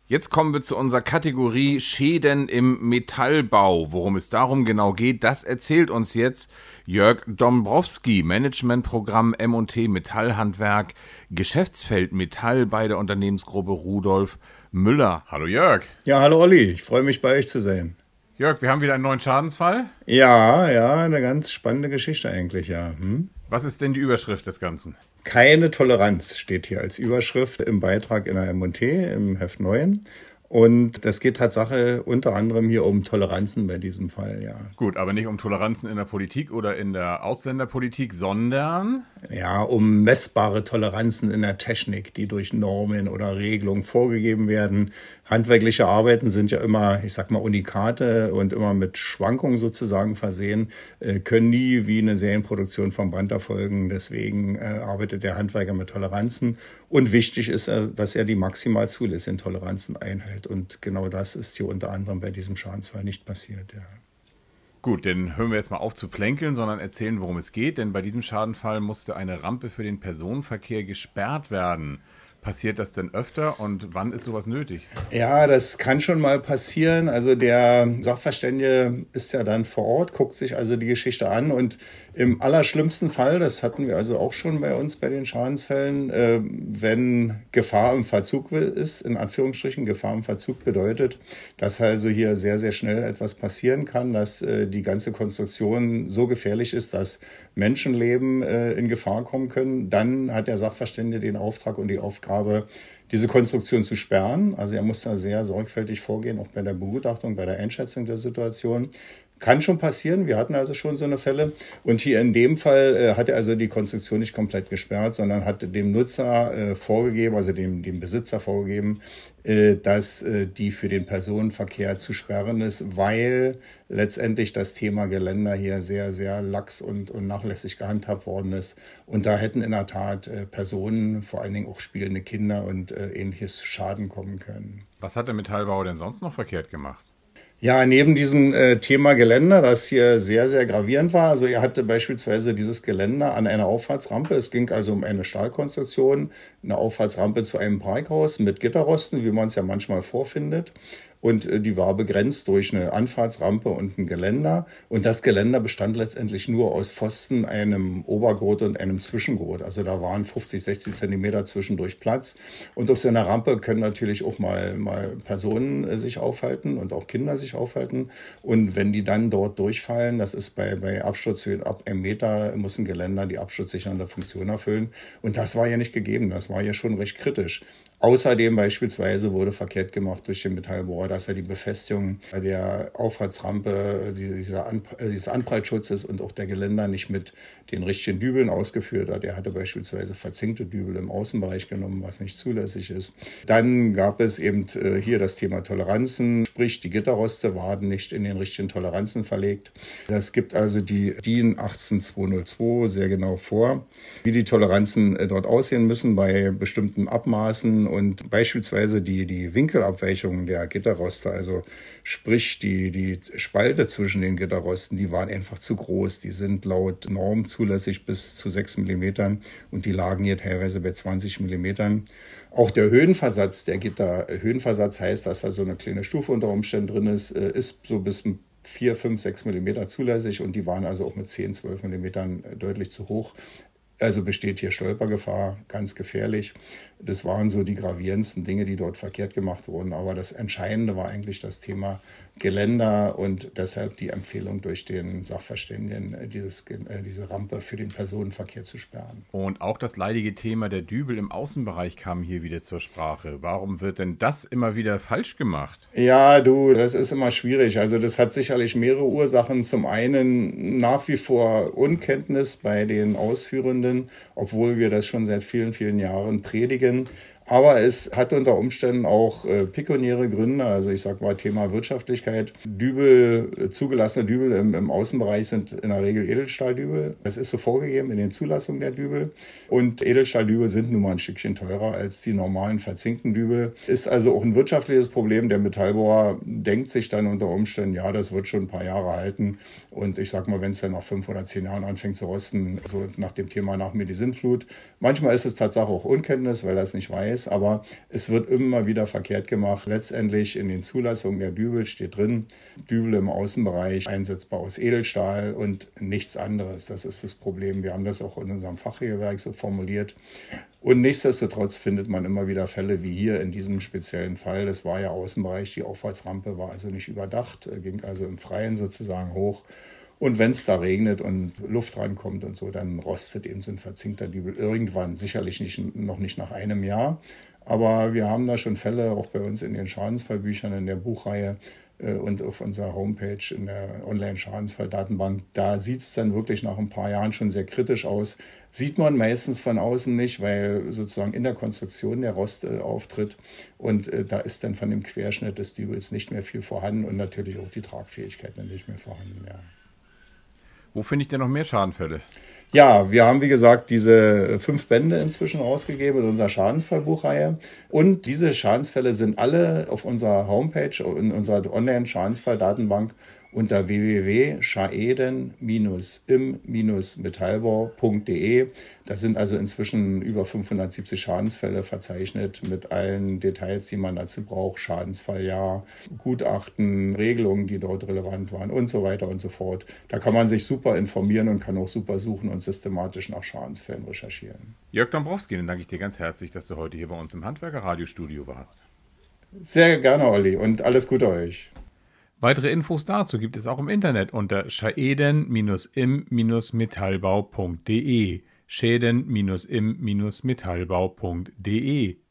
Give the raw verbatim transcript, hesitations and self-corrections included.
Jetzt kommen wir zu unserer Kategorie Schäden im Metallbau. Worum es darum genau geht, das erzählt uns jetzt Jörg Dombrowski, Managementprogramm M und T Metallhandwerk, Geschäftsfeld Metall bei der Unternehmensgruppe Rudolf Müller. Hallo Jörg. Ja, hallo Olli, ich freue mich, bei euch zu sein. Jörg, wir haben wieder einen neuen Schadensfall. Ja, ja, eine ganz spannende Geschichte eigentlich, ja. Hm? Was ist denn die Überschrift des Ganzen? Keine Toleranz steht hier als Überschrift im Beitrag in der M und T, im Heft neun. Und das geht Tatsache unter anderem hier um Toleranzen bei diesem Fall, ja. Gut, aber nicht um Toleranzen in der Politik oder in der Ausländerpolitik, sondern... Ja, um messbare Toleranzen in der Technik, die durch Normen oder Regelungen vorgegeben werden. Handwerkliche Arbeiten sind ja immer, ich sag mal, Unikate und immer mit Schwankungen sozusagen versehen, äh, können nie wie eine Serienproduktion vom Band erfolgen. Deswegen äh, arbeitet der Handwerker mit Toleranzen. Und wichtig ist, äh, dass er die maximal zulässigen Toleranzen einhält. Und genau das ist hier unter anderem bei diesem Schadensfall nicht passiert, ja. Gut, dann hören wir jetzt mal auf zu plänkeln, sondern erzählen, worum es geht. Denn bei diesem Schadenfall musste eine Rampe für den Personenverkehr gesperrt werden. Passiert das denn öfter und wann ist sowas nötig? Ja, das kann schon mal passieren. Also der Sachverständige ist ja dann vor Ort, guckt sich also die Geschichte an und im allerschlimmsten Fall, das hatten wir also auch schon bei uns bei den Schadensfällen, äh, wenn Gefahr im Verzug ist, in Anführungsstrichen Gefahr im Verzug bedeutet, dass also hier sehr, sehr schnell etwas passieren kann, dass äh, die ganze Konstruktion so gefährlich ist, dass Menschenleben äh, in Gefahr kommen können, dann hat der Sachverständige den Auftrag und die Aufgabe, diese Konstruktion zu sperren. Also er muss da sehr sorgfältig vorgehen, auch bei der Begutachtung, bei der Einschätzung der Situation. Kann schon passieren, wir hatten also schon so eine Fälle. Und hier in dem Fall äh, hat er also die Konstruktion nicht komplett gesperrt, sondern hat dem Nutzer äh, vorgegeben, also dem, dem Besitzer vorgegeben, äh, dass äh, die für den Personenverkehr zu sperren ist, weil letztendlich das Thema Geländer hier sehr, sehr lax und, und nachlässig gehandhabt worden ist. Und da hätten in der Tat äh, Personen, vor allen Dingen auch spielende Kinder und äh, ähnliches Schaden kommen können. Was hat der Metallbauer denn sonst noch verkehrt gemacht? Ja, neben diesem äh, Thema Geländer, das hier sehr, sehr gravierend war, also er hatte beispielsweise dieses Geländer an einer Auffahrtsrampe, es ging also um eine Stahlkonstruktion, eine Auffahrtsrampe zu einem Parkhaus mit Gitterrosten, wie man es ja manchmal vorfindet. Und äh, die war begrenzt durch eine Anfahrtsrampe und ein Geländer. Und das Geländer bestand letztendlich nur aus Pfosten, einem Obergurt und einem Zwischengurt. Also da waren fünfzig, sechzig Zentimeter zwischendurch Platz. Und auf so einer Rampe können natürlich auch mal, mal Personen äh, sich aufhalten und auch Kinder sich aufhalten. Und wenn die dann dort durchfallen, das ist bei, bei Absturzhöhen ab einem Meter, muss ein Geländer die absturzsichernde Funktion erfüllen. Und das war ja nicht gegeben. Das war ja schon recht kritisch. Außerdem beispielsweise wurde verkehrt gemacht durch den Metallbauer, dass er die Befestigung der Auffahrtsrampe, dieser An dieses Anprallschutzes und auch der Geländer nicht mit den richtigen Dübeln ausgeführt hat. Er hatte beispielsweise verzinkte Dübel im Außenbereich genommen, was nicht zulässig ist. Dann gab es eben hier das Thema Toleranzen, sprich die Gitterroste waren nicht in den richtigen Toleranzen verlegt. Das gibt also die D I N achtzehn zweihundertzwei sehr genau vor, wie die Toleranzen dort aussehen müssen bei bestimmten Abmaßen. Und beispielsweise die, die Winkelabweichungen der Gitterroste, also sprich die, die Spalte zwischen den Gitterrosten, die waren einfach zu groß. Die sind laut Norm zulässig bis zu sechs Millimeter und die lagen hier teilweise bei zwanzig Millimeter. Auch der Höhenversatz der Gitter, Höhenversatz heißt, dass da so eine kleine Stufe unter Umständen drin ist, ist so bis vier, fünf, sechs Millimeter zulässig und die waren also auch mit zehn, zwölf Millimetern deutlich zu hoch. Also besteht hier Stolpergefahr, ganz gefährlich. Das waren so die gravierendsten Dinge, die dort verkehrt gemacht wurden. Aber das Entscheidende war eigentlich das Thema Geländer und deshalb die Empfehlung durch den Sachverständigen, dieses, diese Rampe für den Personenverkehr zu sperren. Und auch das leidige Thema der Dübel im Außenbereich kam hier wieder zur Sprache. Warum wird denn das immer wieder falsch gemacht? Ja, du, das ist immer schwierig. Also das hat sicherlich mehrere Ursachen. Zum einen nach wie vor Unkenntnis bei den Ausführenden, obwohl wir das schon seit vielen, vielen Jahren predigen. Aber es hat unter Umständen auch äh, pekuniäre Gründe, also ich sag mal Thema Wirtschaftlichkeit. Dübel, äh, zugelassene Dübel im, im Außenbereich sind in der Regel Edelstahldübel. Das ist so vorgegeben in den Zulassungen der Dübel. Und Edelstahldübel sind nun mal ein Stückchen teurer als die normalen verzinkten Dübel. Ist also auch ein wirtschaftliches Problem. Der Metallbauer denkt sich dann unter Umständen, ja, das wird schon ein paar Jahre halten. Und ich sag mal, wenn es dann nach fünf oder zehn Jahren anfängt zu rosten, so nach dem Thema nach mir die Sintflut. Manchmal ist es tatsächlich auch Unkenntnis, weil er es nicht weiß. weiß, aber es wird immer wieder verkehrt gemacht. Letztendlich in den Zulassungen der Dübel steht drin, Dübel im Außenbereich einsetzbar aus Edelstahl und nichts anderes. Das ist das Problem. Wir haben das auch in unserem Fachregelwerk so formuliert. Und nichtsdestotrotz findet man immer wieder Fälle wie hier in diesem speziellen Fall. Das war ja Außenbereich, die Auffahrtsrampe war also nicht überdacht, ging also im Freien sozusagen hoch. Und wenn es da regnet und Luft rankommt und so, dann rostet eben so ein verzinkter Dübel irgendwann, sicherlich nicht, noch nicht nach einem Jahr. Aber wir haben da schon Fälle, auch bei uns in den Schadensfallbüchern, in der Buchreihe äh, und auf unserer Homepage in der Online-Schadensfalldatenbank. Da sieht es dann wirklich nach ein paar Jahren schon sehr kritisch aus. Sieht man meistens von außen nicht, weil sozusagen in der Konstruktion der Rost äh, auftritt. Und äh, da ist dann von dem Querschnitt des Dübels nicht mehr viel vorhanden und natürlich auch die Tragfähigkeit dann nicht mehr vorhanden. Ja. Wo finde ich denn noch mehr Schadenfälle? Ja, wir haben, wie gesagt, diese fünf Bände inzwischen rausgegeben in unserer Schadensfallbuchreihe. Und diese Schadensfälle sind alle auf unserer Homepage, in unserer Online-Schadensfalldatenbank unter w w w punkt schaeden im metallbau punkt de. Da sind also inzwischen über fünfhundertsiebzig Schadensfälle verzeichnet mit allen Details, die man dazu braucht. Schadensfalljahr, Gutachten, Regelungen, die dort relevant waren und so weiter und so fort. Da kann man sich super informieren und kann auch super suchen und systematisch nach Schadensfällen recherchieren. Jörg Dombrowski, dann danke ich dir ganz herzlich, dass du heute hier bei uns im Handwerker-Radiostudio warst. Sehr gerne, Olli, und alles Gute euch. Weitere Infos dazu gibt es auch im Internet unter schaeden im metallbau punkt de. Schäden im metallbau punkt de